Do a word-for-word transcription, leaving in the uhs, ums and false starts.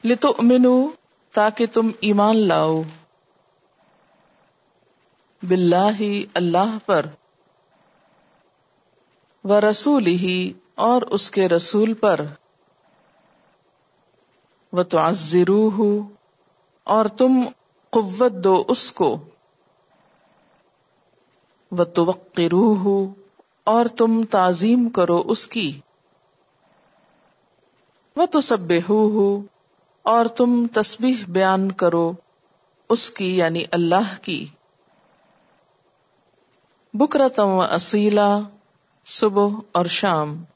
लितुमिनु ताकि तुम ईमान लाओ, बिल्लाहि अल्लाह पर, व रसूलिही और उसके रसूल पर, व तुअज़्ज़िरूहु और तुम कुव्वत दो उसको, व तुवक्किरूहु और तुम ताजीम करो उसकी, व तुसब्बिहूहु और तुम तस्बीह बयान करो उसकी यानी अल्लाह की, बुकरतम व असीला सुबह और शाम।